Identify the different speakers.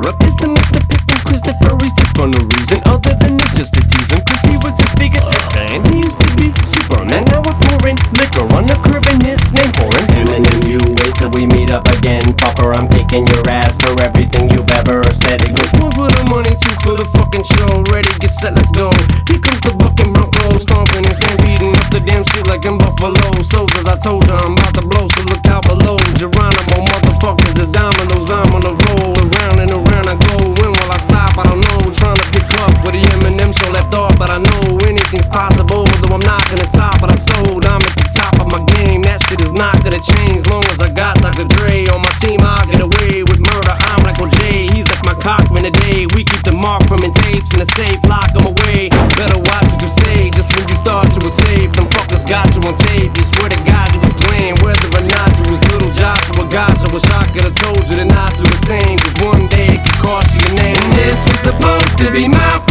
Speaker 1: up. It's the Mr. Pickin' Christopher Reese just for no reason other than just to tease him, cause he was his biggest fan. He used to be Superman, now we're pouring liquor on the curb and his name pouring. Eminem, you wait till we meet up again. Popper, I'm kicking your ass for everything you've ever said. It goes one for the money, two for the fucking show. Ready, get set, let's go. Here comes the bucking Bronco, stomping and stampeding up the damn street like in Buffalo. Soldiers, I told you I'm about to blow, so look out below. Geronimo, motherfuckers is dominoes. I'm on the roll, around and around I go. When will I stop? I don't know. Trying to pick up where the Eminem show left off, but I know anything's possible. Though I'm not gonna top, but I sold. I'm at the top of my game. That shit is not gonna change. Long as I got Dr. Dre on my team, I'll get away with murder. I'm like OJ, he's like my cock in the day. We keep the mark from in tapes in the safe, lock them away. Better watch what you say. Just when you thought you were safe, them fuckers got you on tape. You swear to God you was playing, whether or not you was little Joshua. Gosh, I wish I could've told you to not do the same, cause one day it could cost you your name. And this was supposed to be my